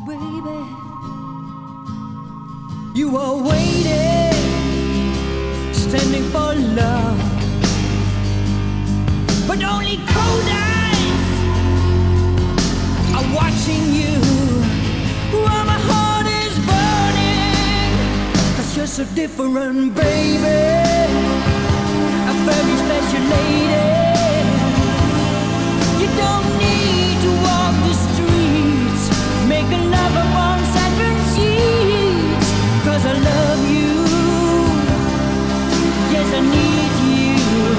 baby. You are waiting, standing for love, but only cold eyes are watching you. While my heart is burning, 'cause you're so different, baby. A very special lady. You don't need to walk the streets, make a love upon satin sheets, 'cause I love you. Yes, I need you.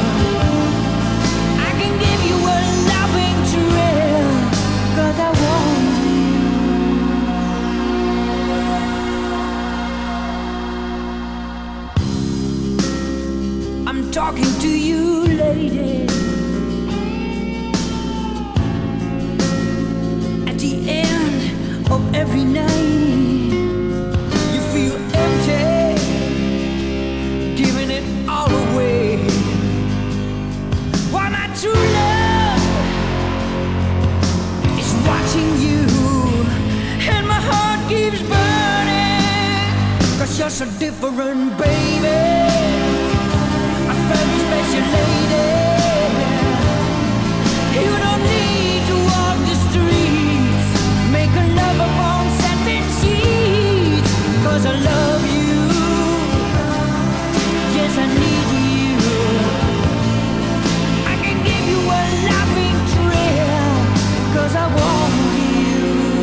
I can give you a loving thrill, 'cause I want you. I'm talking to you, lady. At the end of every night, you feel empty, giving it all away. While my true love is watching you, and my heart keeps burning, 'cause you're so different, baby. A very special lady. You don't need to walk the streets, make a love upon satin sheets, 'cause I love you. Yes, I need you. I can give you a loving thrill, 'cause I want you.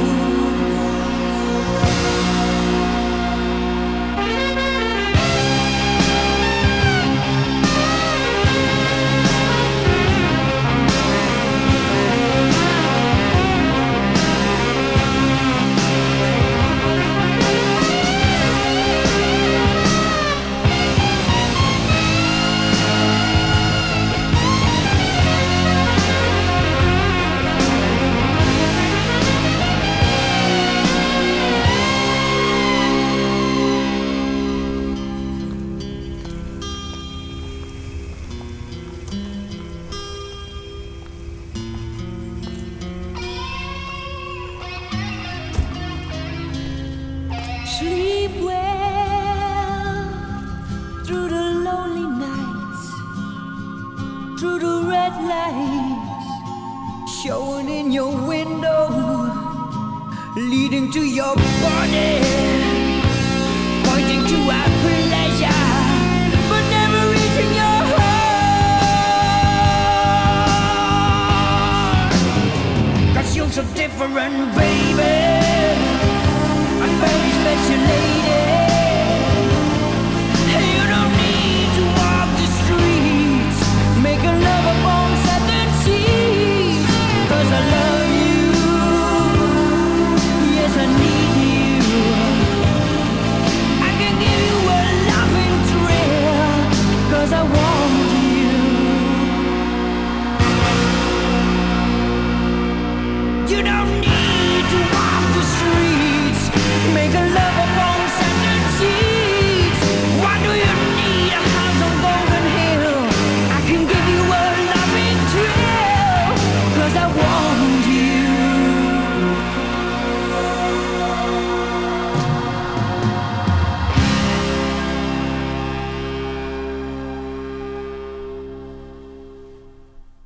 Sleep well through the lonely nights, through the red lights showing in your window, leading to your body, pointing to our pleasure, but never reaching your heart. 'Cause you're so different, baby. A very special lady.